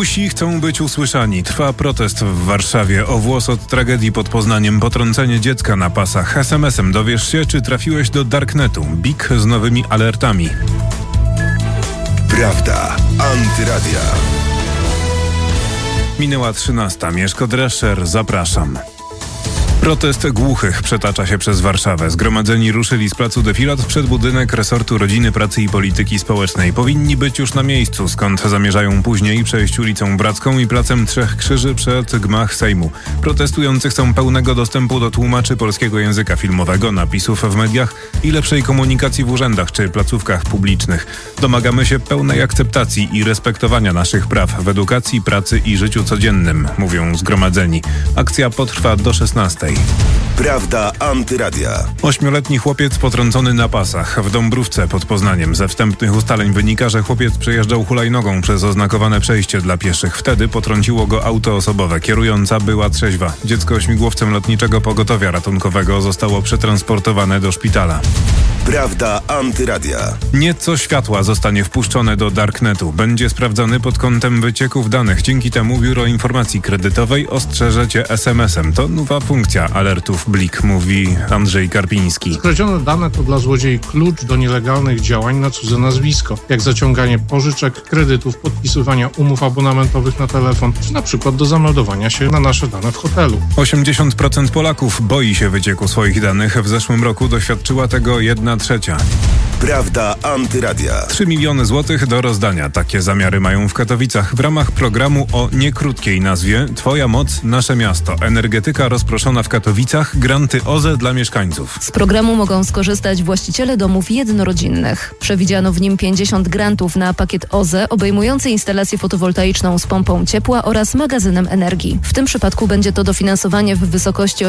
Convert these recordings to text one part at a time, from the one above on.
Białorusi chcą być usłyszani. Trwa protest w Warszawie. O włos od tragedii pod Poznaniem. Potrącenie dziecka na pasach. SMS-em dowiesz się, czy trafiłeś do Darknetu. BIK z nowymi alertami. Prawda Antyradia. Minęła 13. Mieszko Drescher, zapraszam. Protest głuchych przetacza się przez Warszawę. Zgromadzeni ruszyli z placu Defilat przed budynek resortu Rodziny, Pracy i Polityki Społecznej. Powinni być już na miejscu, skąd zamierzają później przejść ulicą Bracką i placem Trzech Krzyży przed gmach Sejmu. Protestujący chcą pełnego dostępu do tłumaczy polskiego języka filmowego, napisów w mediach i lepszej komunikacji w urzędach czy placówkach publicznych. Domagamy się pełnej akceptacji i respektowania naszych praw w edukacji, pracy i życiu codziennym, mówią zgromadzeni. Akcja potrwa do 16. Prawda Antyradia. 8-letni chłopiec potrącony na pasach w Dąbrówce pod Poznaniem. Ze wstępnych ustaleń wynika, że chłopiec przejeżdżał hulajnogą przez oznakowane przejście dla pieszych. Wtedy potrąciło go auto osobowe. Kierująca była trzeźwa. Dziecko śmigłowcem lotniczego pogotowia ratunkowego zostało przetransportowane do szpitala. Prawda Antyradia. Nieco światła zostanie wpuszczone do Darknetu. Będzie sprawdzany pod kątem wycieków danych. Dzięki temu Biuro Informacji Kredytowej ostrzeże cię SMS-em. To nowa funkcja alertów Blik, mówi Andrzej Karpiński. Skradzione dane to dla złodziei klucz do nielegalnych działań na cudze nazwisko, jak zaciąganie pożyczek, kredytów, podpisywania umów abonamentowych na telefon, czy na przykład do zameldowania się na nasze dane w hotelu. 80% Polaków boi się wycieku swoich danych. W zeszłym roku doświadczyła tego 1/3. Prawda Antyradia. 3 miliony złotych do rozdania. Takie zamiary mają w Katowicach w ramach programu o niekrótkiej nazwie Twoja moc, nasze miasto. Energetyka rozproszona w Katowicach, granty OZE dla mieszkańców. Z programu mogą skorzystać właściciele domów jednorodzinnych. Przewidziano w nim 50 grantów na pakiet OZE obejmujący instalację fotowoltaiczną z pompą ciepła oraz magazynem energii. W tym przypadku będzie to dofinansowanie w wysokości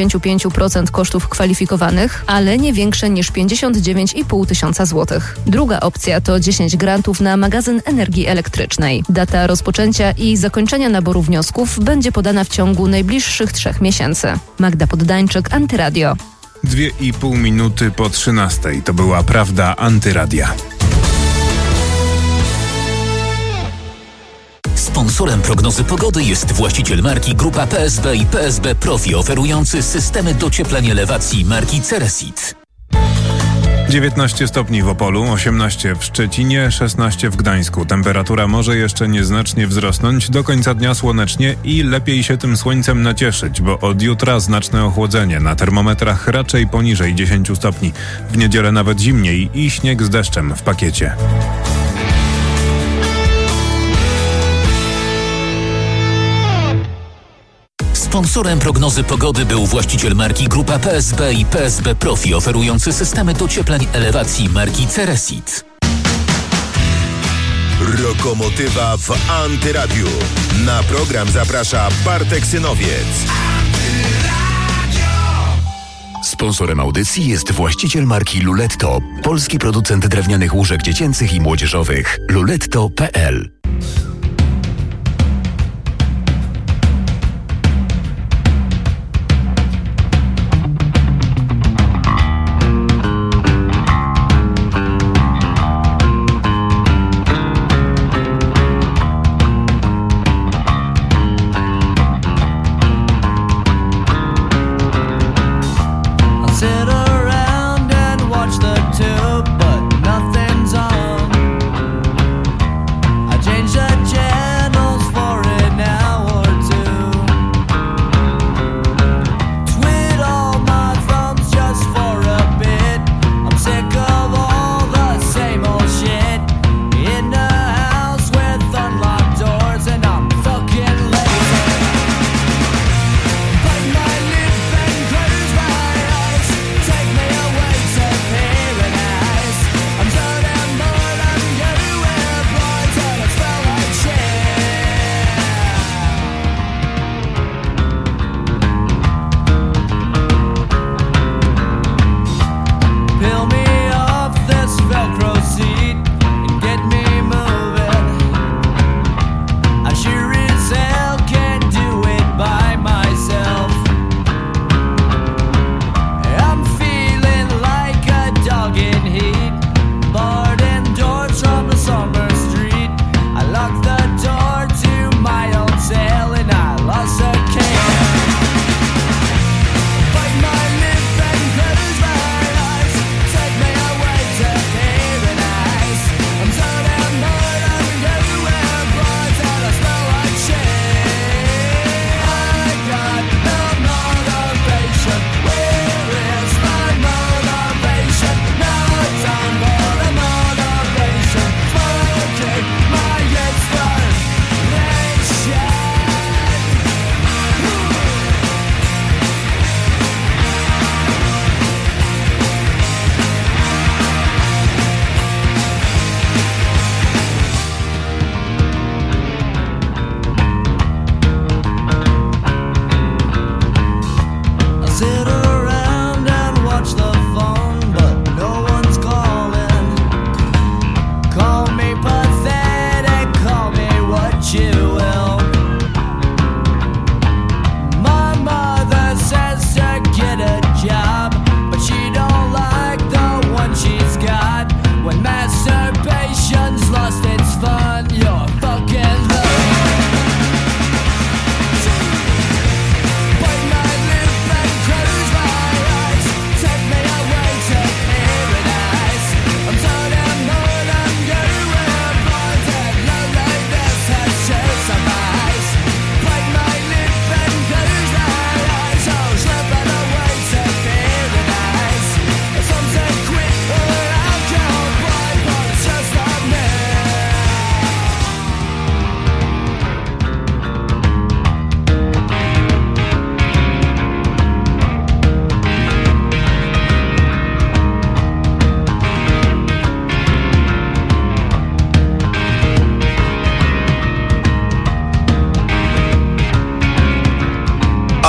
85% kosztów kwalifikowanych, ale nie większe niż 59,5 tysiąca złotych. Druga opcja to 10 grantów na magazyn energii elektrycznej. Data rozpoczęcia i zakończenia naboru wniosków będzie podana w ciągu najbliższych 3 miesięcy. Magda Poddańczyk, Antyradio. 2,5 minuty po 13. To była Prawda Antyradia. Sponsorem prognozy pogody jest właściciel marki Grupa PSB i PSB Profi, oferujący systemy docieplania elewacji marki Ceresit. 19 stopni w Opolu, 18 w Szczecinie, 16 w Gdańsku. Temperatura może jeszcze nieznacznie wzrosnąć, do końca dnia słonecznie i lepiej się tym słońcem nacieszyć, bo od jutra znaczne ochłodzenie. Na termometrach raczej poniżej 10 stopni. W niedzielę nawet zimniej i śnieg z deszczem w pakiecie. Sponsorem prognozy pogody był właściciel marki Grupa PSB i PSB Profi, oferujący systemy dociepleń elewacji marki Ceresit. Lokomotywa w Antyradiu. Na program zaprasza Bartek Synowiec. Sponsorem audycji jest właściciel marki Luletto, polski producent drewnianych łóżek dziecięcych i młodzieżowych. luletto.pl. Change that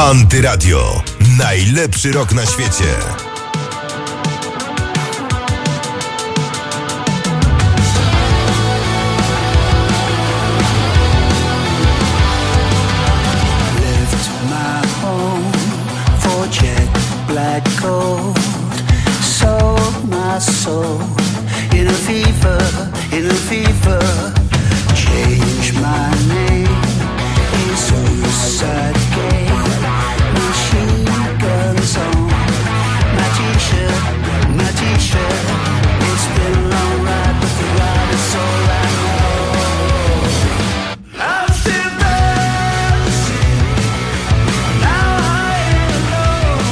Antyradio. Najlepszy rok na świecie. Black gold, sold my soul in a fever, change my name, in suicide game, machine guns on, my t-shirt, it's been a long ride, but the ride is all I know. I'm still dancing, now I ain't alone.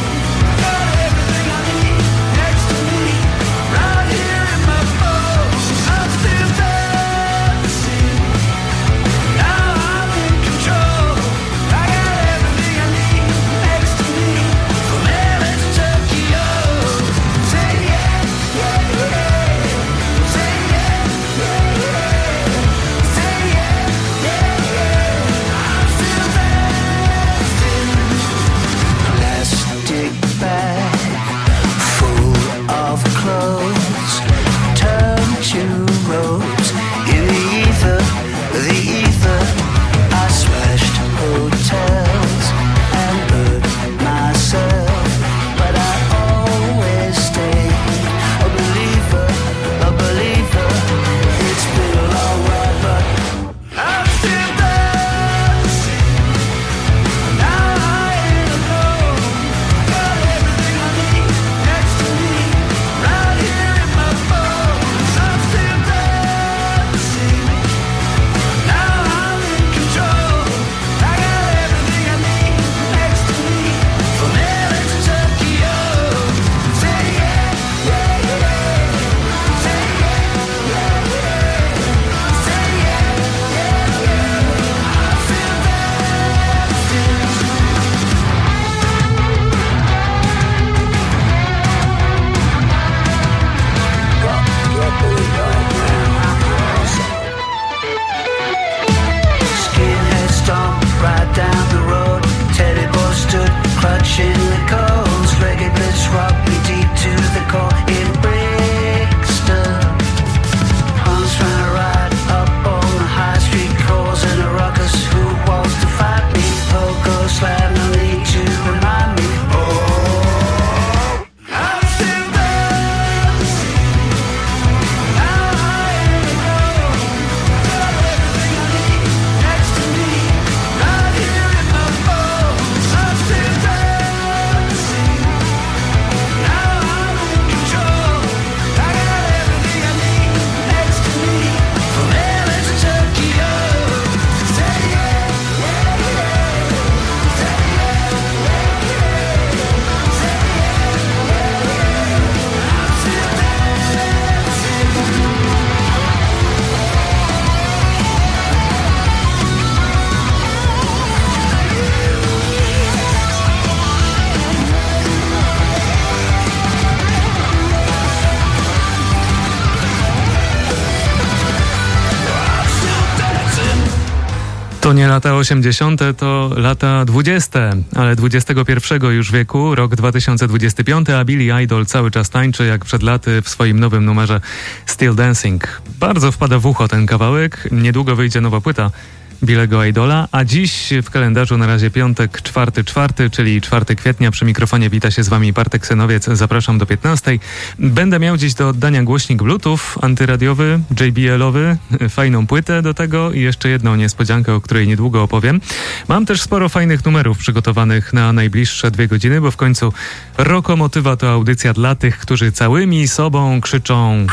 To nie lata 80., to lata 20., ale XXI już wieku, rok 2025, a Billy Idol cały czas tańczy jak przed laty w swoim nowym numerze Still Dancing. Bardzo wpada w ucho ten kawałek, niedługo wyjdzie nowa płyta Billy'ego Idola, a dziś w kalendarzu na razie piątek 4/4, czyli 4 kwietnia. Przy mikrofonie wita się z wami Bartek Synowiec. Zapraszam do 15. Będę miał dziś do oddania głośnik Bluetooth antyradiowy, JBL-owy, fajną płytę do tego i jeszcze jedną niespodziankę, o której niedługo opowiem. Mam też sporo fajnych numerów przygotowanych na najbliższe 2 godziny, bo w końcu Rokomotywa to audycja dla tych, którzy całymi sobą krzyczą: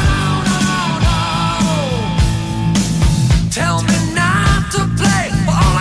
Tell me not to play, but all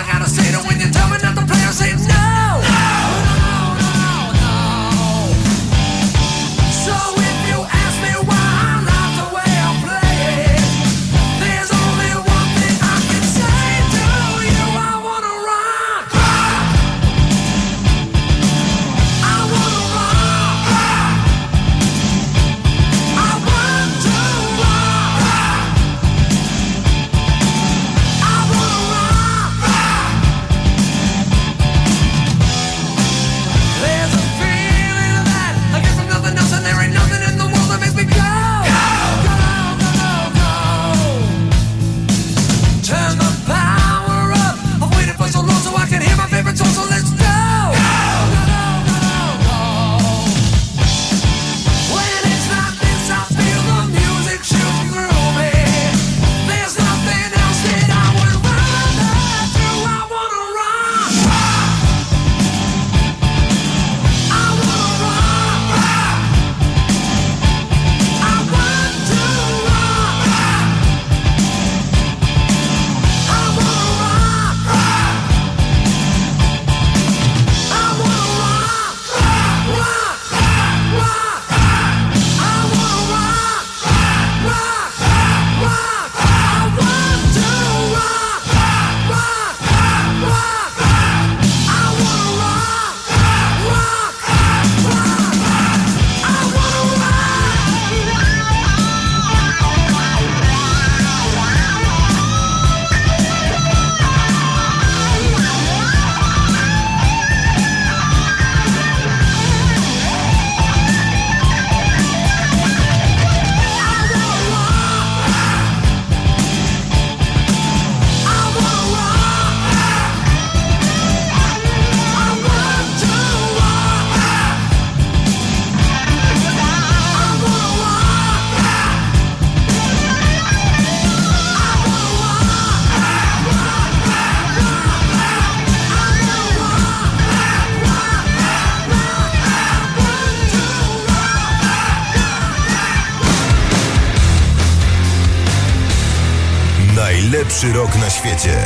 Najlepszy rok na świecie.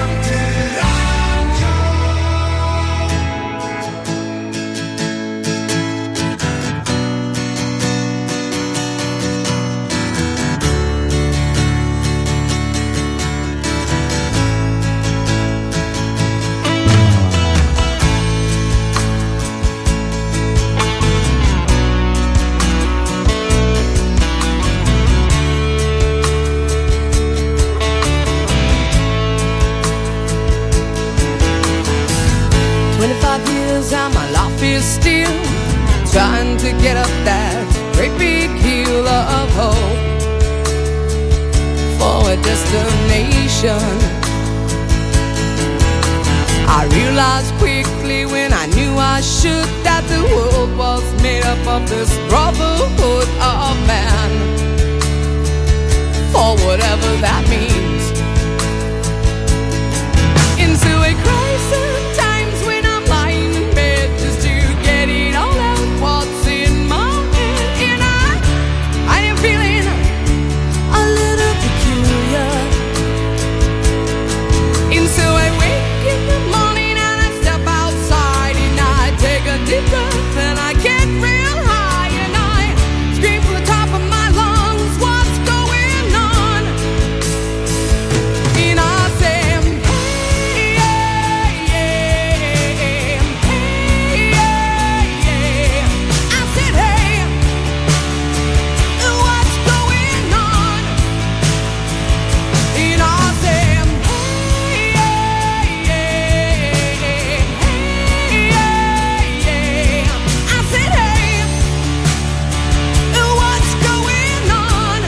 Still trying to get up that great big hill of hope for a destination. I realized quickly when I knew I should that the world was made up of this brotherhood of man, for whatever that means. Into a crisis times when I'm lying in bed just to get it all out what's in my head, and I am feeling a little peculiar. And so I wake in the morning and I step outside and I take a deep breath and I get real high and I scream from the top of my lungs, what's going on? And I say, hey, yeah, yeah, hey, yeah, yeah. I said, hey, what's going on? And I say, hey, yeah, yeah, hey, yeah, yeah. I said, hey, what's going on?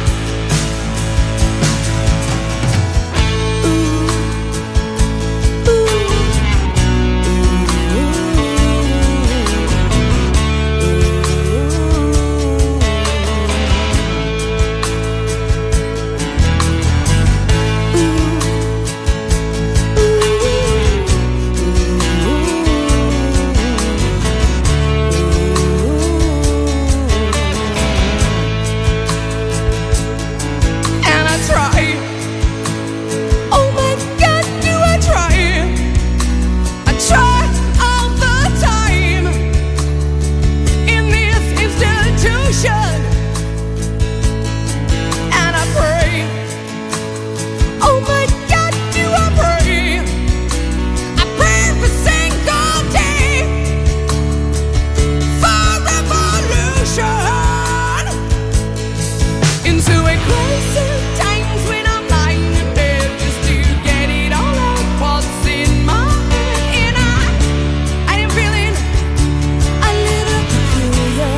And I try. Oh my God, do I try? I try all the time in this institution, and I pray. Oh my God, do I pray? I pray every single day for revolution. Into a crisis times when I'm lying in bed just to get it all out what's in my head, and I am feeling a little peculiar.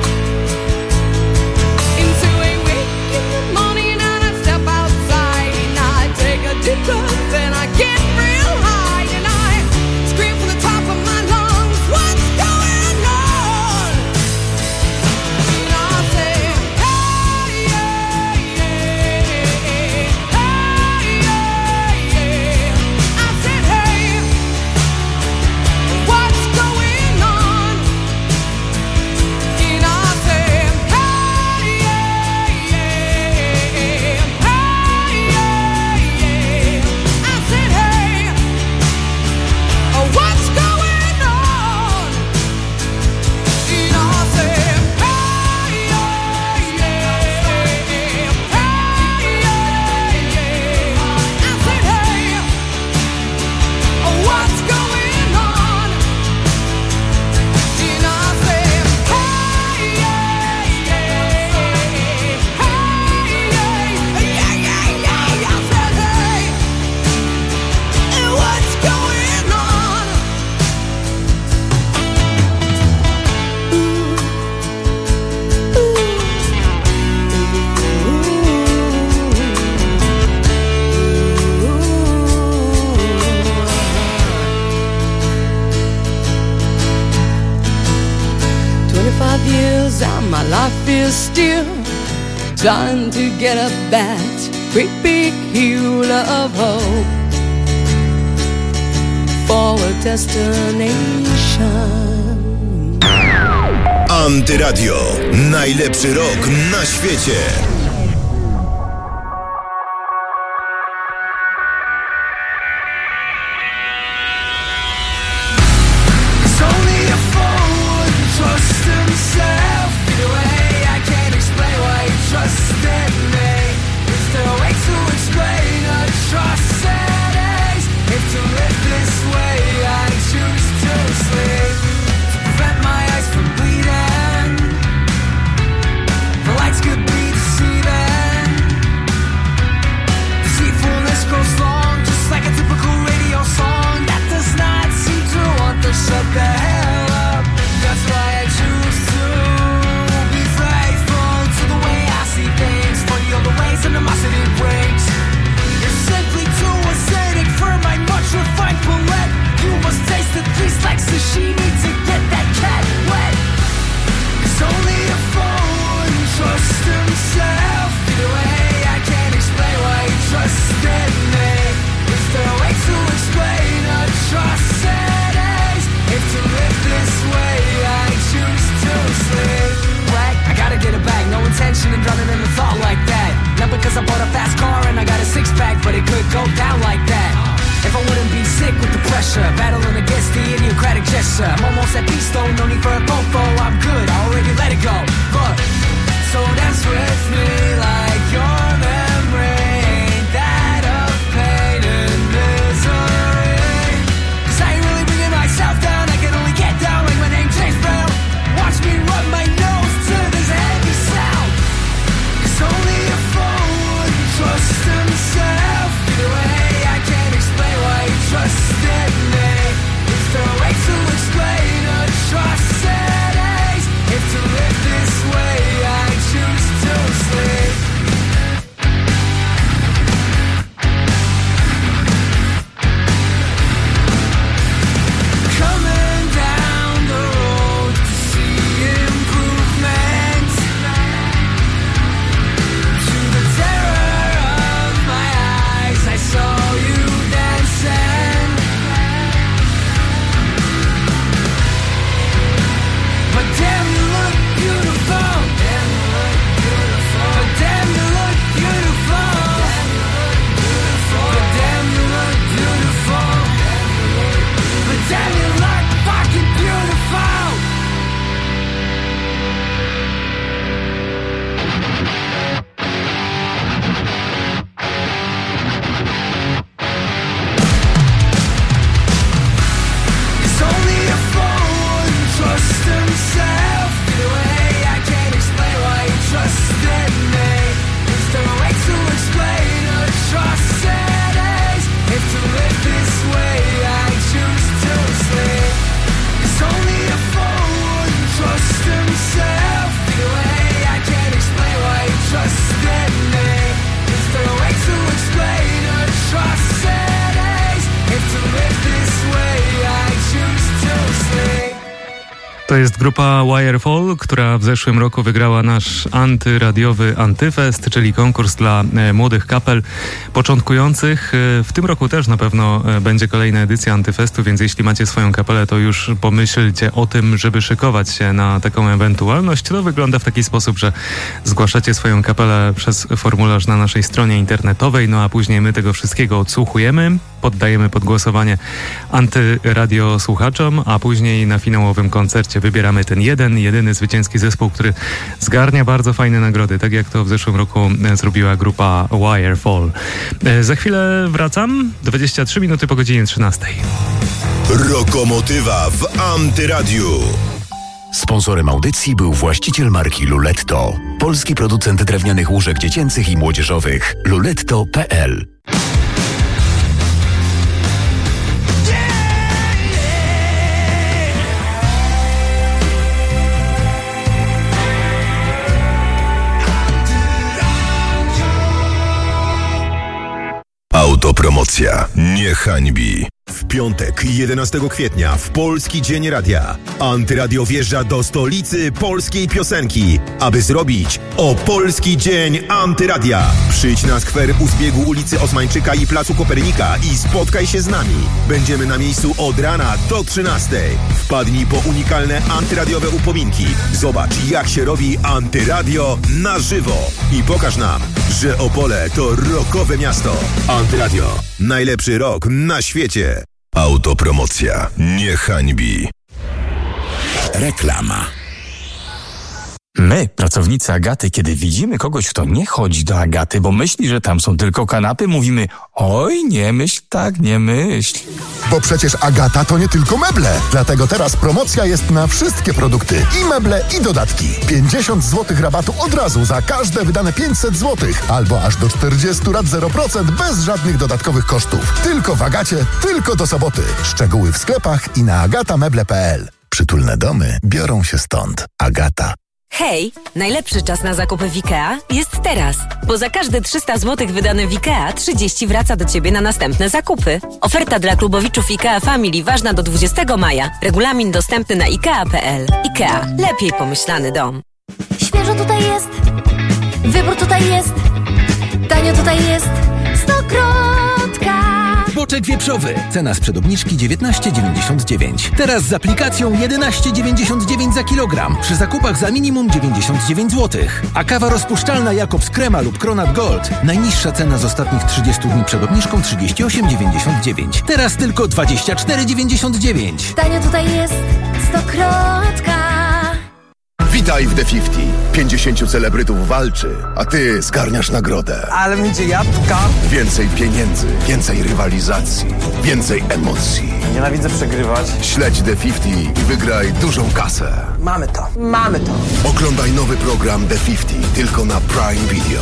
Into a wake in the morning and I step outside and I take a deep breath and I get real high and I scream from the top of my lungs, what's going on? And I say, hey, yeah, yeah, hey, yeah, yeah. I said, hey, what's going on? And I said, hey, yeah, yeah, hey, yeah, yeah. I said, hey, what's going on? And I said, hey, yeah, yeah, hey, yeah, yeah. I said, hey, what's going on? And I said, hey, yeah, yeah, hey, yeah, yeah, yeah. I said, hey, what's going on? "25 years and my life is still trying to get up that great big hill of hope for a destination." Antyradio. Najlepszy rok na świecie. I bought a fast car and I got a six-pack, but it could go down like that if I wouldn't be sick with the pressure, battling against the idiotic gesture. I'm almost at peace though, no need for a fofo. I'm good, I already let it go. Look, so dance with me like your memory ain't that of pain and misery. 'Cause I ain't really bringing myself down, I can only get down like my name's James Brown. Watch me rub my nose to this heavy sound. 'Cause only a fool would trust himself. Either way, I can't explain why you trusted me. Is there a way to explain atrocities? If to live this way I choose to sleep. Coming down the road to see improvement, to the terror of my eyes I saw you dancing. But damn you look beautiful. Damn you look beautiful. But damn you look beautiful. But damn you look beautiful. But damn you look fucking beautiful. Cause only a fool wouldn't trust himself. Either way, I can't explain why you trusted me. Is there a way to explain atrocities? If to live this way, I choose to sleep. Cause only a fool wouldn't trust himself. Either way, I can't explain why you trusted me. Is there a way to explain atrocities? If to live this way, I choose to sleep. To jest grupa Wirefall, która w zeszłym roku wygrała nasz antyradiowy Antyfest, czyli konkurs dla młodych kapel początkujących. W tym roku też na pewno będzie kolejna edycja Antyfestu, więc jeśli macie swoją kapelę, to już pomyślcie o tym, żeby szykować się na taką ewentualność. To wygląda w taki sposób, że zgłaszacie swoją kapelę przez formularz na naszej stronie internetowej, no a później my tego wszystkiego odsłuchujemy, poddajemy pod głosowanie antyradiosłuchaczom, a później na finałowym koncercie wybieramy ten jedyny zwycięski zespół, który zgarnia bardzo fajne nagrody, tak jak to w zeszłym roku zrobiła grupa Wirefall. Za chwilę wracam, 23 minuty po godzinie 13. Rokomotywa w Antyradiu. Sponsorem audycji był właściciel marki Luletto. Polski producent drewnianych łóżek dziecięcych i młodzieżowych. Luletto.pl. Autopromocja nie hańbi. W piątek, 11 kwietnia, w Polski Dzień Radia, Antyradio wjeżdża do stolicy polskiej piosenki, aby zrobić o Polski Dzień Antyradia. Przyjdź na skwer u zbiegu ulicy Osmańczyka i Placu Kopernika i spotkaj się z nami. Będziemy na miejscu od rana do 13. Wpadnij po unikalne antyradiowe upominki. Zobacz, jak się robi antyradio na żywo. I pokaż nam, że Opole to rockowe miasto. Antyradio. Najlepszy rock na świecie. Autopromocja nie hańbi. Reklama. My, pracownicy Agaty, kiedy widzimy kogoś, kto nie chodzi do Agaty, bo myśli, że tam są tylko kanapy, mówimy: oj, nie myśl tak, nie myśl. Bo przecież Agata to nie tylko meble. Dlatego teraz promocja jest na wszystkie produkty. I meble, i dodatki. 50 zł rabatu od razu za każde wydane 500 zł. Albo aż do 40 lat 0% bez żadnych dodatkowych kosztów. Tylko w Agacie, tylko do soboty. Szczegóły w sklepach i na agatameble.pl. Przytulne domy biorą się stąd. Agata. Hej, najlepszy czas na zakupy w IKEA jest teraz, bo za każde 300 zł wydane w IKEA 30 wraca do Ciebie na następne zakupy. Oferta dla klubowiczów IKEA Family ważna do 20 maja. Regulamin dostępny na ikea.pl. IKEA. Lepiej pomyślany dom. Świeżo tutaj jest, wybór tutaj jest, tanio tutaj jest, Stokrotka. Bo Soczek wieprzowy. Cena sprzed obniżki 19,99. Teraz z aplikacją 11,99 za kilogram. Przy zakupach za minimum 99 zł. A kawa rozpuszczalna Jakobs Krema lub Kronat Gold. Najniższa cena z ostatnich 30 dni przed obniżką 38,99. Teraz tylko 24,99. Tanio tutaj jest stokrotka. Witaj w The 50. 50 celebrytów walczy, a ty zgarniasz nagrodę. Ale będzie jabłka. Więcej pieniędzy, więcej rywalizacji, więcej emocji. Nienawidzę przegrywać. Śledź The 50 i wygraj dużą kasę. Mamy to. Mamy to. Oglądaj nowy program The 50 tylko na Prime Video.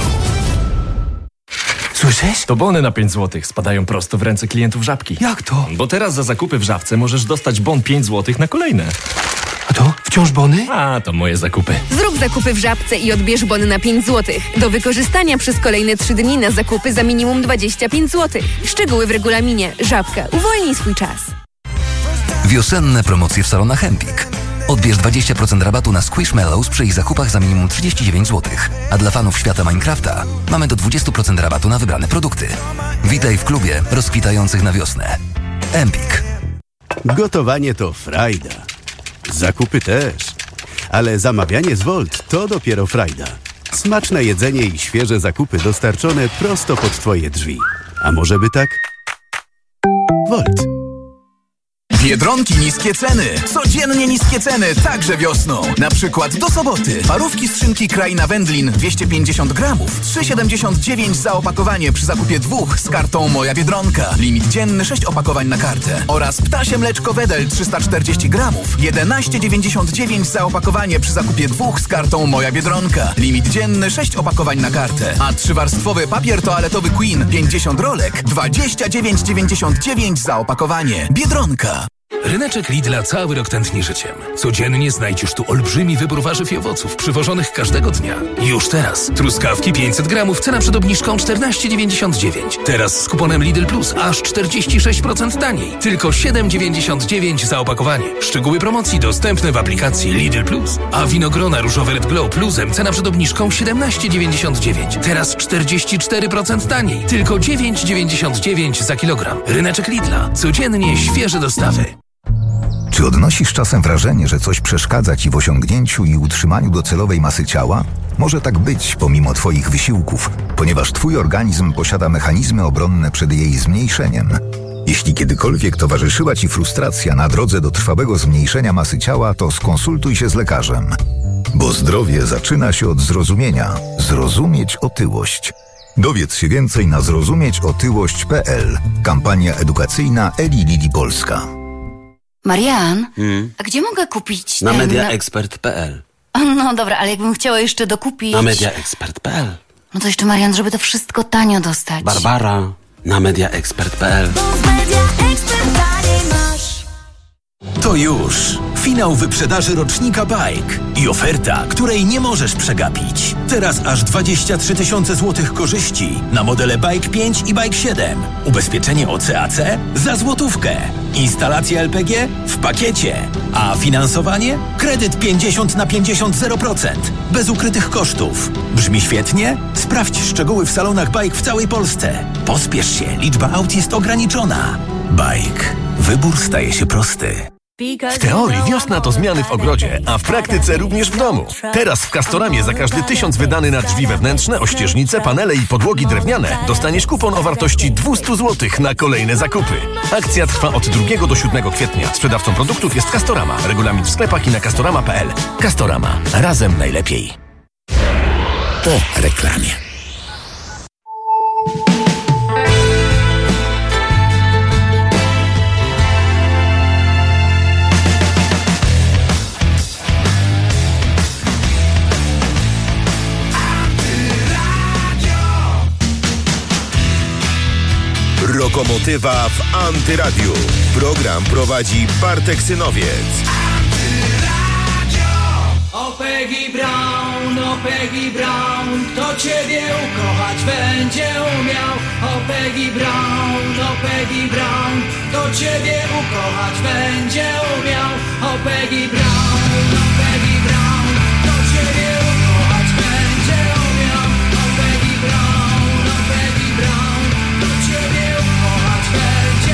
Słyszysz? To bony na 5 zł spadają prosto w ręce klientów Żabki. Jak to? Bo teraz za zakupy w Żabce możesz dostać bon 5 zł na kolejne. A to? Wciąż bony? A, to moje zakupy. Zrób zakupy w Żabce i odbierz bony na 5 zł. Do wykorzystania przez kolejne 3 dni na zakupy za minimum 25 zł. Szczegóły w regulaminie. Żabka. Uwolnij swój czas. Wiosenne promocje w salonach Empik. Odbierz 20% rabatu na Squishmallows przy ich zakupach za minimum 39 zł. A dla fanów świata Minecrafta mamy do 20% rabatu na wybrane produkty. Witaj w klubie rozkwitających na wiosnę. Empik. Gotowanie to frajda. Zakupy też. Ale zamawianie z Volt to dopiero frajda. Smaczne jedzenie i świeże zakupy dostarczone prosto pod Twoje drzwi. A może by tak? Volt. Biedronki niskie ceny. Codziennie niskie ceny, także wiosną. Na przykład do soboty. Parówki z szynki Kraina Wędlin 250 gramów. 3,79 za opakowanie przy zakupie 2 z kartą Moja Biedronka. Limit dzienny 6 opakowań na kartę. Oraz ptasie mleczko Wedel 340 gramów. 11,99 za opakowanie przy zakupie 2 z kartą Moja Biedronka. Limit dzienny 6 opakowań na kartę. A 3-warstwowy papier toaletowy Queen 50 rolek. 29,99 za opakowanie. Biedronka. Ryneczek Lidla cały rok tętni życiem. Codziennie znajdziesz tu olbrzymi wybór warzyw i owoców przywożonych każdego dnia. Już teraz. Truskawki 500 gramów, cena przed obniżką 14,99. Teraz z kuponem Lidl Plus aż 46% taniej. Tylko 7,99 za opakowanie. Szczegóły promocji dostępne w aplikacji Lidl Plus. A winogrona różowe Red Glow Plusem cena przed obniżką 17,99. Teraz 44% taniej. Tylko 9,99 za kilogram. Ryneczek Lidla. Codziennie świeże dostawy. Czy odnosisz czasem wrażenie, że coś przeszkadza Ci w osiągnięciu i utrzymaniu docelowej masy ciała? Może tak być pomimo Twoich wysiłków, ponieważ Twój organizm posiada mechanizmy obronne przed jej zmniejszeniem. Jeśli kiedykolwiek towarzyszyła Ci frustracja na drodze do trwałego zmniejszenia masy ciała, to skonsultuj się z lekarzem. Bo zdrowie zaczyna się od zrozumienia. Zrozumieć otyłość. Dowiedz się więcej na zrozumieciotyłość.pl. Kampania edukacyjna Eli Lilly Polska. Marian, a gdzie mogę kupić Na ten... mediaexpert.pl. No dobra, ale jakbym chciała jeszcze dokupić... Na mediaexpert.pl. No to jeszcze, Marian, żeby to wszystko tanio dostać. Barbara, na mediaexpert.pl. To już finał wyprzedaży rocznika Bike i oferta, której nie możesz przegapić. Teraz aż 23 000 złotych korzyści na modele Bike 5 i Bike 7. Ubezpieczenie OCAC za złotówkę. Instalacja LPG w pakiecie. A finansowanie? Kredyt 50/50 0%. Bez ukrytych kosztów. Brzmi świetnie? Sprawdź szczegóły w salonach Bike w całej Polsce. Pospiesz się, liczba aut jest ograniczona. Bike. Wybór staje się prosty. W teorii wiosna to zmiany w ogrodzie, a w praktyce również w domu. Teraz w Castoramie za każdy 1000 wydany na drzwi wewnętrzne, ościeżnice, panele i podłogi drewniane dostaniesz kupon o wartości 200 zł na kolejne zakupy. Akcja trwa od 2 do 7 kwietnia. Sprzedawcą produktów jest Castorama. Regulamin w sklepach i na castorama.pl. Castorama. Razem najlepiej. Po reklamie. Lokomotywa w Antyradiu. Program prowadzi Bartek Synowiec. O Peggy Brown, kto ciebie ukochać będzie umiał. O Peggy Brown, kto ciebie ukochać będzie umiał. O Peggy Brown, kto ciebie ukochać będzie umiał. O Peggy Brown, kto ciebie ukochać będzie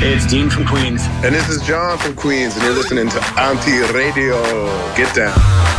It's Dean from Queens. And this is John from Queens, and you're listening to Anti-Radio. Get down.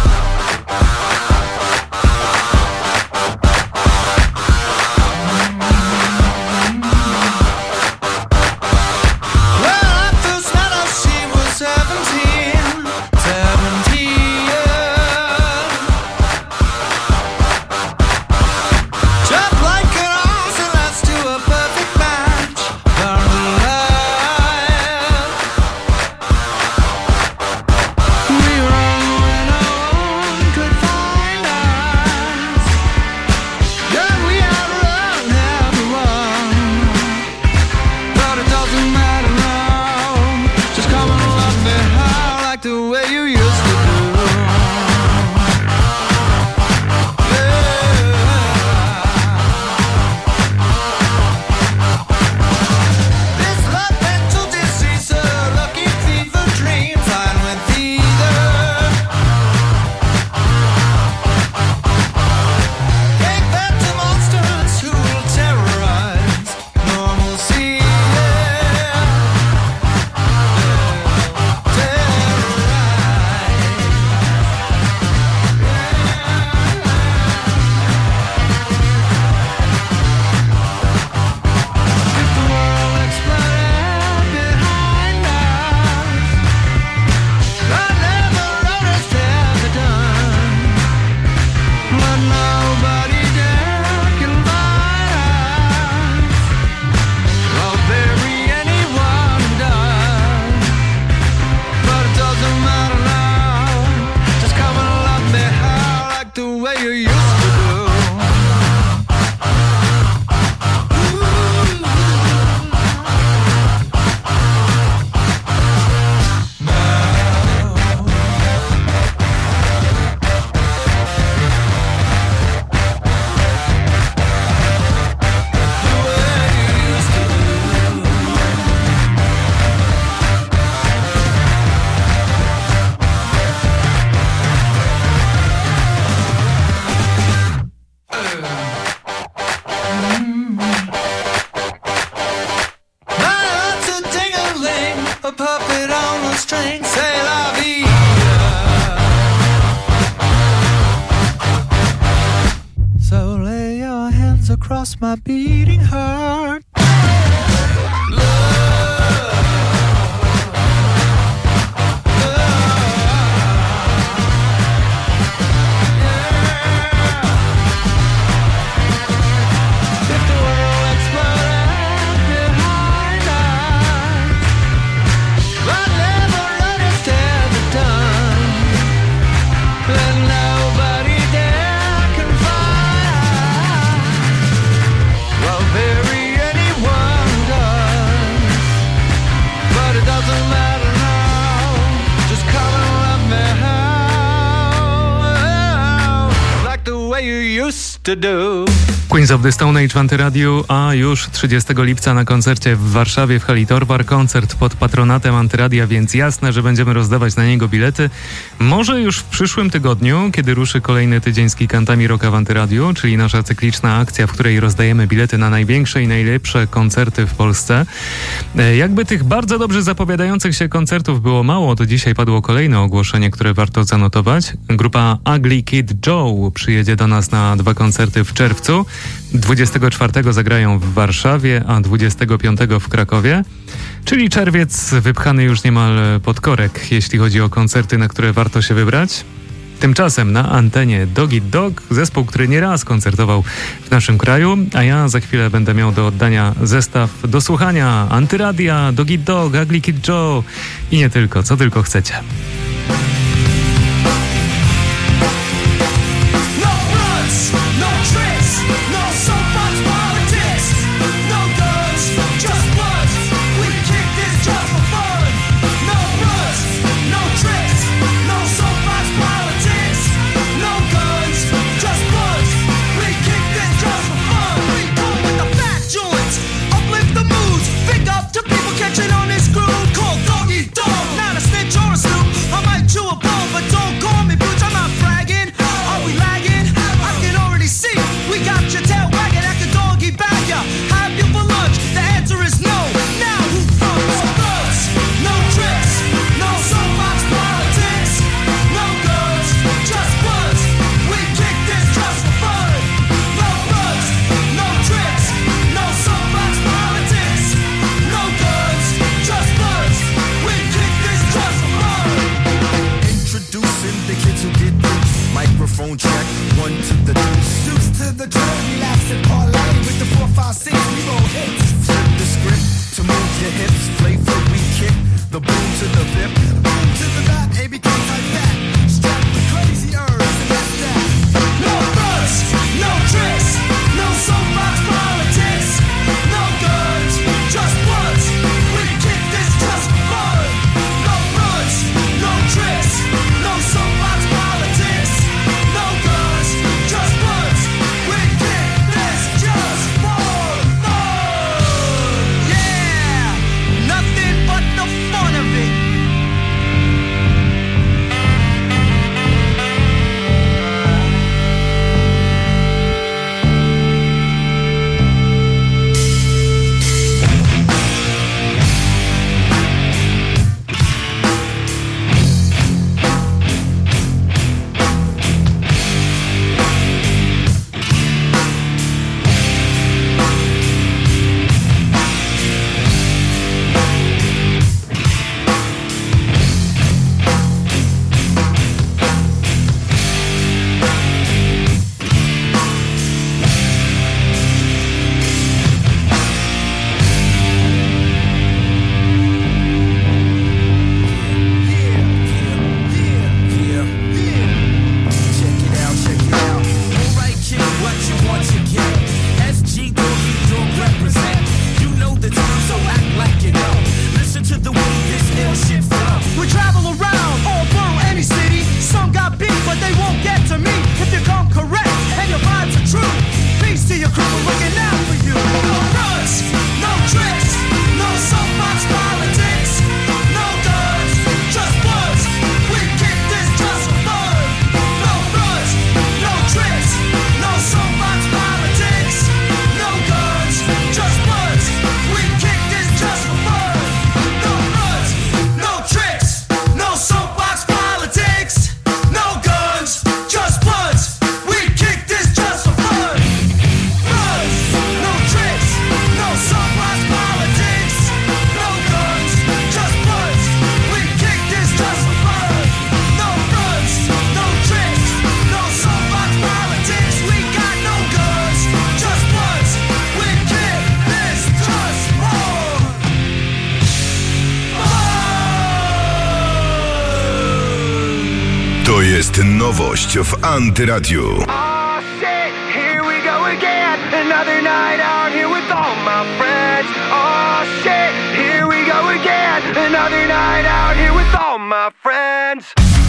across my beating heart. Queens of the Stone Age w Antyradiu, a już 30 lipca na koncercie w Warszawie w hali Torwar. Koncert pod patronatem Antyradia, więc jasne, że będziemy rozdawać na niego bilety. Może już w przyszłym tygodniu, kiedy ruszy kolejny tydzień z Gigantami Rocka w Antyradiu, czyli nasza cykliczna akcja, w której rozdajemy bilety na największe i najlepsze koncerty w Polsce. Jakby tych bardzo dobrze zapowiadających się koncertów było mało, to dzisiaj padło kolejne ogłoszenie, które warto zanotować. Grupa Ugly Kid Joe przyjedzie do nas na 2 koncerty w czerwcu. 24 zagrają w Warszawie, a 25 w Krakowie. Czyli czerwiec wypchany już niemal pod korek, jeśli chodzi o koncerty, na które warto się wybrać. Tymczasem na antenie Dog Eat Dog, zespół, który nieraz koncertował w naszym kraju, a ja za chwilę będę miał do oddania zestaw do słuchania Antyradia, Dog Eat Dog, Ugly Kid Joe i nie tylko, co tylko chcecie. To people catching on this groove called Dog Eat Dog. Not a snitch or a snoop, I might chew a hips, flavor we kick, the boom to the bip, boom to the back, it becomes like that. Strapped with crazy herbs, and that's that. No rush, no tricks, no soapbox politics, no guns, just bloods. We kick this just for fun. No rush, no tricks, no soapbox politics, no guns, just bloods. We kick this just for fun. Yeah, nothing but the fun of it. To jest nowość w Antyradiu. Oh shit, here we go again. Another night out here with all my friends. Oh shit, here we go again. Another night out here with all my friends.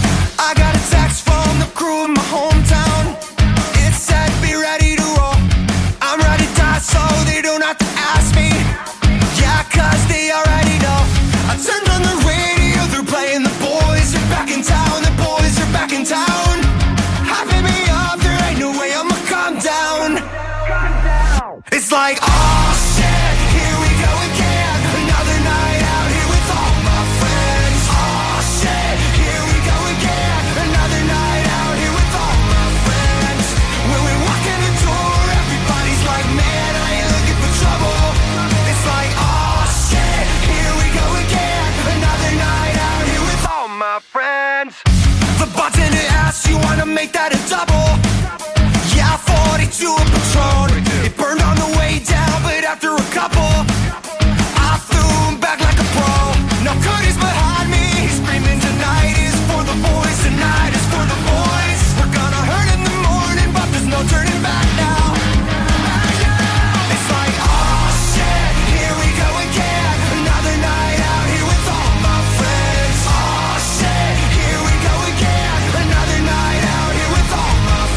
I got a text from the crew in my hometown. It said be ready to roll. I'm ready to die so they don't have to ask me. Yeah, cause they already know. I turned on the radio, they're playing The Boys are back in town. The boys are back in town. Hyping me up, there ain't no way I'ma calm down. It's like, oh shit, here we go again. Another night out here with all my friends. Oh shit, here we go again. Another night out here with all my friends. When we walk in the door, everybody's like, man, I ain't looking for trouble. It's like, oh shit, here we go again. Another night out here with all my friends. The bartender asks, you wanna make that a double? Yeah, 42 a Patron. It burned on the way down, but after a couple, I threw him back like a pro. Now Cody's behind me, he's screaming, tonight is for the boys, tonight is for the boys. We're gonna hurt in the morning, but there's no turning back now. It's like, oh shit, here we go again. Another night out here with all my friends. Oh shit, here we go again. Another night out here with all my friends.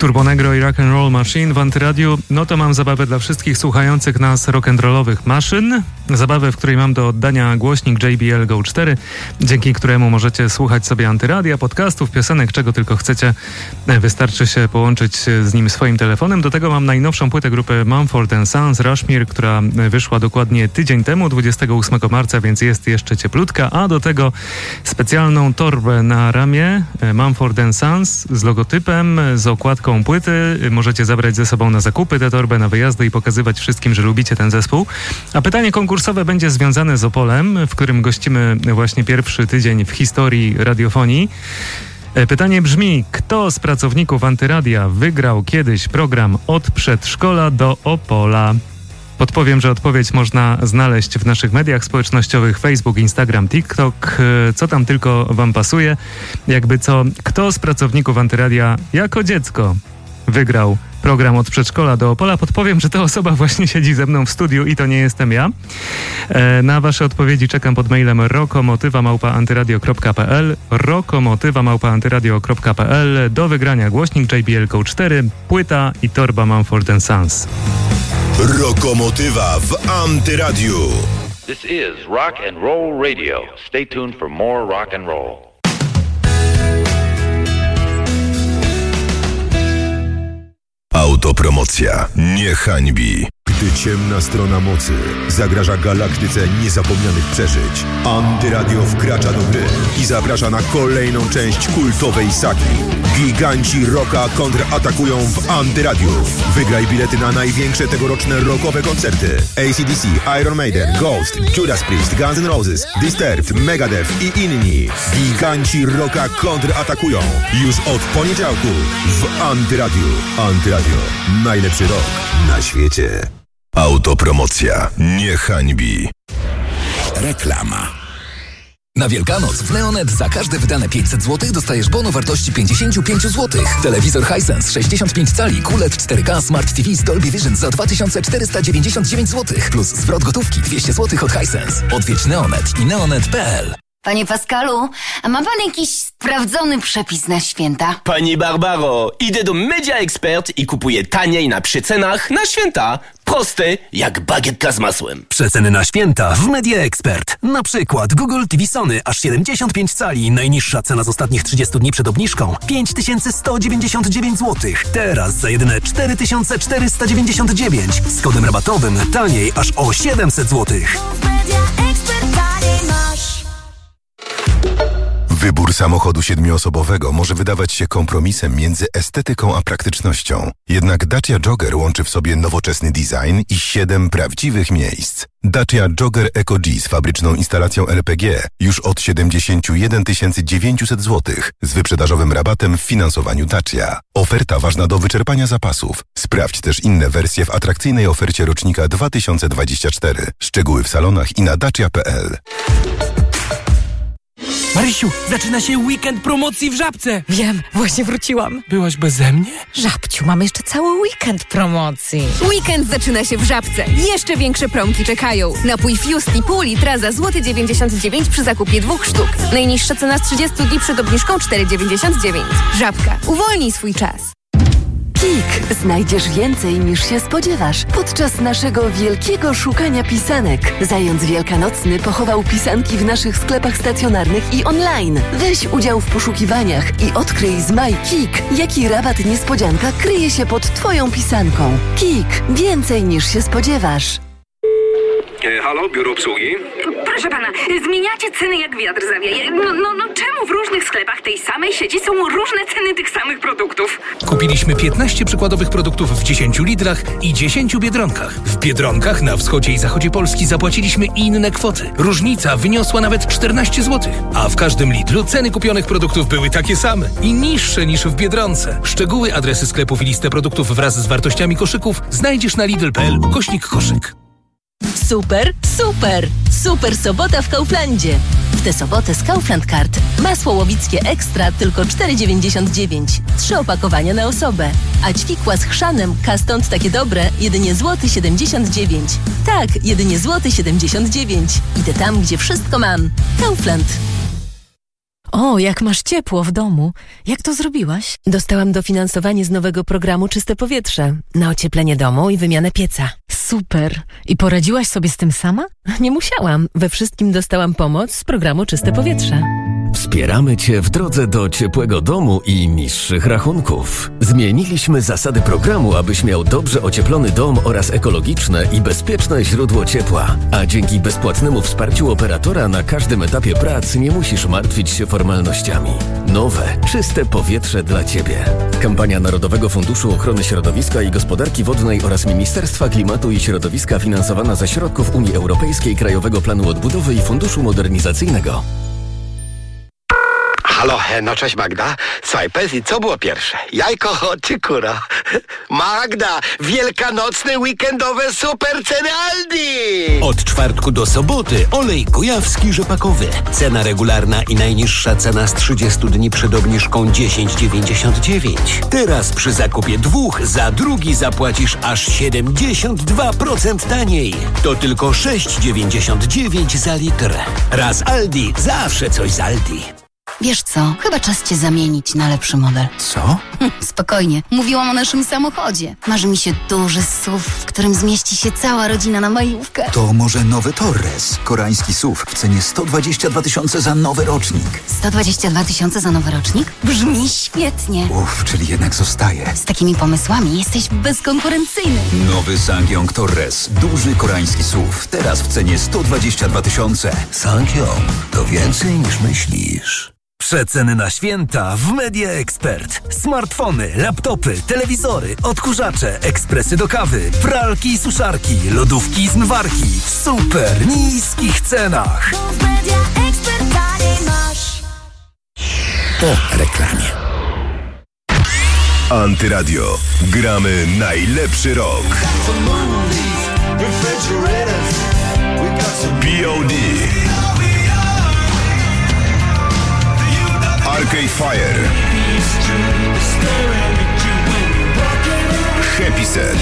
Turbo Negro i Rock'n'Roll Machine w Antyradiu. No to mam zabawę dla wszystkich słuchających nas rock'n'rollowych maszyn. Zabawę, w której mam do oddania głośnik JBL Go 4, dzięki któremu możecie słuchać sobie Antyradia, podcastów, piosenek, czego tylko chcecie. Wystarczy się połączyć z nim swoim telefonem. Do tego mam najnowszą płytę grupy Mumford & Sons, Rushmere, która wyszła dokładnie tydzień temu, 28 marca, więc jest jeszcze cieplutka, a do tego specjalną torbę na ramię Mumford & Sons z logotypem, z okładką płyty. Możecie zabrać ze sobą na zakupy tę torbę, na wyjazdy i pokazywać wszystkim, że lubicie ten zespół. A pytanie konkursowe będzie związane z Opolem, w którym gościmy właśnie pierwszy tydzień w historii radiofonii. Pytanie brzmi: kto z pracowników Antyradia wygrał kiedyś program Od Przedszkola do Opola? Podpowiem, że odpowiedź można znaleźć w naszych mediach społecznościowych: Facebook, Instagram, TikTok, co tam tylko wam pasuje. Jakby co, kto z pracowników Antyradia jako dziecko wygrał program Od Przedszkola do Opola? Podpowiem, że ta osoba właśnie siedzi ze mną w studiu i to nie jestem ja. Na wasze odpowiedzi czekam pod mailem rokomotywa@antyradio.pl rokomotywa@antyradio.pl. Do wygrania głośnik JBL Go 4, płyta i torba Mumford & Sons. Rokomotywa w Antyradiu. This is Rock and Roll Radio. Stay tuned for more rock and roll. Autopromocja nie hańbi. Gdy ciemna strona mocy zagraża galaktyce niezapomnianych przeżyć, Antyradio wkracza do gry i zaprasza na kolejną część kultowej sagi. Giganci rocka kontratakują w Antyradiu. Wygraj bilety na największe tegoroczne rockowe koncerty: AC/DC, Iron Maiden, Ghost, Judas Priest, Guns N' Roses, Disturbed, Megadeth i inni. Giganci rocka kontratakują już od poniedziałku w Antyradiu. Antyradio. Najlepszy rock na świecie. Autopromocja nie hańbi. Reklama. Na Wielkanoc w Neonet za każde wydane 500 zł dostajesz bon o wartości 55 zł. Telewizor Hisense 65 cali QLED 4K Smart TV z Dolby Vision za 2499 zł. Plus zwrot gotówki 200 zł od Hisense. Odwiedź Neonet i neonet.pl. Panie Pascalu, a ma pan jakiś sprawdzony przepis na święta? Pani Barbaro, idę do Media Expert i kupuję taniej na przecenach na święta. Proste jak bagietka z masłem. Przeceny na święta w Media Expert. Na przykład Google TV Sony aż 75 cali. Najniższa cena z ostatnich 30 dni przed obniżką 5199 zł. Teraz za jedyne 4499. Z kodem rabatowym taniej aż o 700 zł. Wybór samochodu 7-osobowego może wydawać się kompromisem między estetyką a praktycznością. Jednak Dacia Jogger łączy w sobie nowoczesny design i 7 prawdziwych miejsc. Dacia Jogger Eco G z fabryczną instalacją LPG już od 71 900 zł z wyprzedażowym rabatem w finansowaniu Dacia. Oferta ważna do wyczerpania zapasów. Sprawdź też inne wersje w atrakcyjnej ofercie rocznika 2024. Szczegóły w salonach i na dacia.pl. Marysiu, zaczyna się weekend promocji w Żabce. Wiem, właśnie wróciłam. Byłaś beze mnie? Żabciu, mamy jeszcze cały weekend promocji. Weekend zaczyna się w Żabce. Jeszcze większe promki czekają. Napój Fusti pół litra za złoty 99 przy zakupie 2 sztuk. Najniższa cena z 30 dni przed obniżką 4,99. Żabka. Uwolnij swój czas. KIK. Znajdziesz więcej niż się spodziewasz podczas naszego wielkiego szukania pisanek. Zając wielkanocny pochował pisanki w naszych sklepach stacjonarnych i online. Weź udział w poszukiwaniach i odkryj z My KIK, jaki rabat niespodzianka kryje się pod Twoją pisanką. KIK. Więcej niż się spodziewasz. Halo, biuro obsługi? Proszę pana, zmieniacie ceny jak wiatr zawieje. Czemu w różnych sklepach tej samej sieci są różne ceny tych samych produktów? Kupiliśmy 15 przykładowych produktów w 10 litrach i 10 Biedronkach. W Biedronkach na wschodzie i zachodzie Polski zapłaciliśmy inne kwoty. Różnica wyniosła nawet 14 zł. A w każdym litru ceny kupionych produktów były takie same i niższe niż w Biedronce. Szczegóły, adresy sklepów i listę produktów wraz z wartościami koszyków znajdziesz na lidl.pl/koszyk. Super, super! Super sobota w Kauflandzie. W tę sobotę z Kaufland Card masło łowickie ekstra tylko 4,99. 3 opakowania na osobę. A ćwikła z chrzanem K-stąd takie dobre jedynie złoty 79. Tak, jedynie złoty 79. Idę tam, gdzie wszystko mam. Kaufland. O, jak masz ciepło w domu. Jak to zrobiłaś? Dostałam dofinansowanie z nowego programu Czyste Powietrze na ocieplenie domu i wymianę pieca. Super. I poradziłaś sobie z tym sama? Nie musiałam. We wszystkim dostałam pomoc z programu Czyste Powietrze. Wspieramy Cię w drodze do ciepłego domu i niższych rachunków. Zmieniliśmy zasady programu, abyś miał dobrze ocieplony dom oraz ekologiczne i bezpieczne źródło ciepła. A dzięki bezpłatnemu wsparciu operatora na każdym etapie prac nie musisz martwić się formalnościami. Nowe, czyste powietrze dla Ciebie. Kampania Narodowego Funduszu Ochrony Środowiska i Gospodarki Wodnej oraz Ministerstwa Klimatu i Środowiska finansowana ze środków Unii Europejskiej, Krajowego Planu Odbudowy i Funduszu Modernizacyjnego. Halo, no cześć Magda. Słuchaj, powiedz mi, co było pierwsze? Jajko czy kura? Magda, wielkanocne, weekendowe super ceny Aldi! Od czwartku do soboty olej kujawski rzepakowy. Cena regularna i najniższa cena z 30 dni przed obniżką 10,99. Teraz przy zakupie 2 za drugi zapłacisz aż 72% taniej. To tylko 6,99 za litr. Raz Aldi, zawsze coś z Aldi. Wiesz co, chyba czas cię zamienić na lepszy model. Co? Spokojnie, mówiłam o naszym samochodzie. Marzy mi się duży SUV, w którym zmieści się cała rodzina na majówkę. To może nowy Torres, koreański SUV w cenie 122 000 za nowy rocznik. 122 000 za nowy rocznik? Brzmi świetnie. Czyli jednak zostaje. Z takimi pomysłami jesteś bezkonkurencyjny. Nowy Sangyong Torres, duży koreański SUV, teraz w cenie 122 000. Sangyong, to więcej niż myślisz. Przeceny na święta w Media Expert. Smartfony, laptopy, telewizory, odkurzacze, ekspresy do kawy, pralki i suszarki, lodówki i zmywarki w super niskich cenach. W Media Expert taniej masz. Po reklamie. Antyradio. Gramy najlepszy rok. POD. Arcade Fire. Happy Set.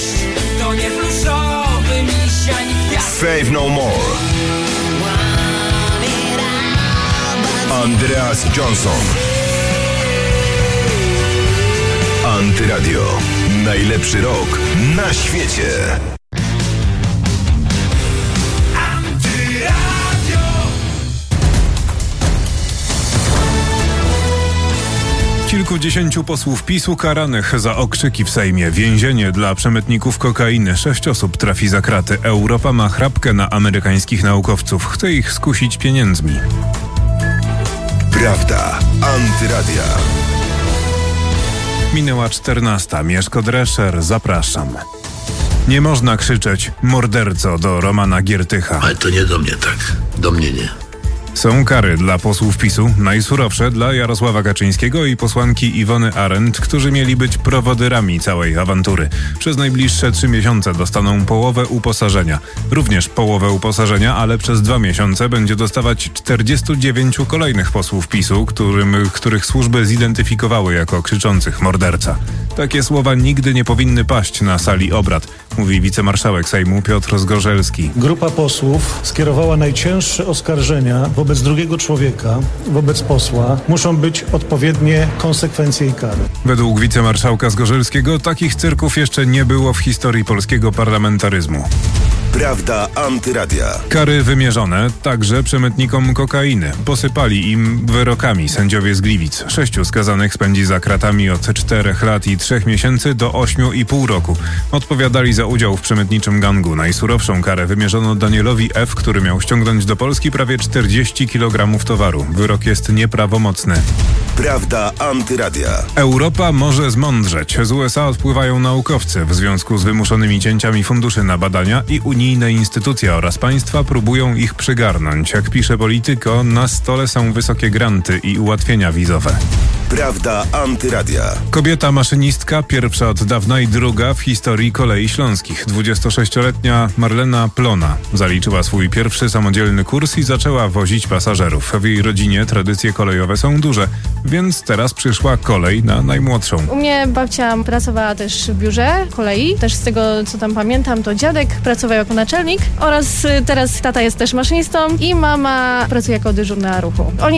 Faith No More. Andreas Johnson. Antyradio. Najlepszy rok na świecie. Kilkudziesięciu posłów PiS-u karanych za okrzyki w Sejmie. Więzienie dla przemytników kokainy. 6 osób trafi za kraty. Europa ma chrapkę na amerykańskich naukowców. Chce ich skusić pieniędzmi. Prawda. Antyradia. Minęła 14. Mieszko Drescher. Zapraszam. Nie można krzyczeć morderco do Romana Giertycha. Ale to nie do mnie tak. Do mnie nie. Są kary dla posłów PiS-u, najsurowsze dla Jarosława Kaczyńskiego i posłanki Iwony Arendt, którzy mieli być prowodyrami całej awantury. Przez najbliższe 3 miesiące dostaną połowę uposażenia. Również połowę uposażenia, ale przez 2 miesiące będzie dostawać 49 kolejnych posłów PiS-u, których służby zidentyfikowały jako krzyczących morderca. Takie słowa nigdy nie powinny paść na sali obrad, mówi wicemarszałek Sejmu Piotr Zgorzelski. Grupa posłów skierowała najcięższe oskarżenia wobec drugiego człowieka, wobec posła. Muszą być odpowiednie konsekwencje i kary. Według wicemarszałka Zgorzelskiego takich cyrków jeszcze nie było w historii polskiego parlamentaryzmu. Prawda Antyradia. Kary wymierzone także przemytnikom kokainy. Posypali im wyrokami sędziowie z Gliwic. 6 skazanych spędzi za kratami od 4 lat i 3 miesięcy do 8,5 roku. Odpowiadali za udział w przemytniczym gangu. Najsurowszą karę wymierzono Danielowi F., który miał ściągnąć do Polski prawie 40 kg towaru. Wyrok jest nieprawomocny. Prawda Antyradia. Europa może zmądrzeć. Z USA odpływają naukowcy w związku z wymuszonymi cięciami funduszy na badania i unijne instytucje oraz państwa próbują ich przygarnąć. Jak pisze Polityko, na stole są wysokie granty i ułatwienia wizowe. Prawda Antyradia. Kobieta maszynistka, pierwsza od dawna i druga w historii kolei śląskich. 26-letnia Marlena Plona zaliczyła swój pierwszy samodzielny kurs i zaczęła wozić pasażerów. W jej rodzinie tradycje kolejowe są duże, więc teraz przyszła kolej na najmłodszą. U mnie babcia pracowała też w biurze kolei. Też z tego, co tam pamiętam, to dziadek pracował jako naczelnik oraz teraz tata jest też maszynistą i mama pracuje jako dyżurna ruchu. Oni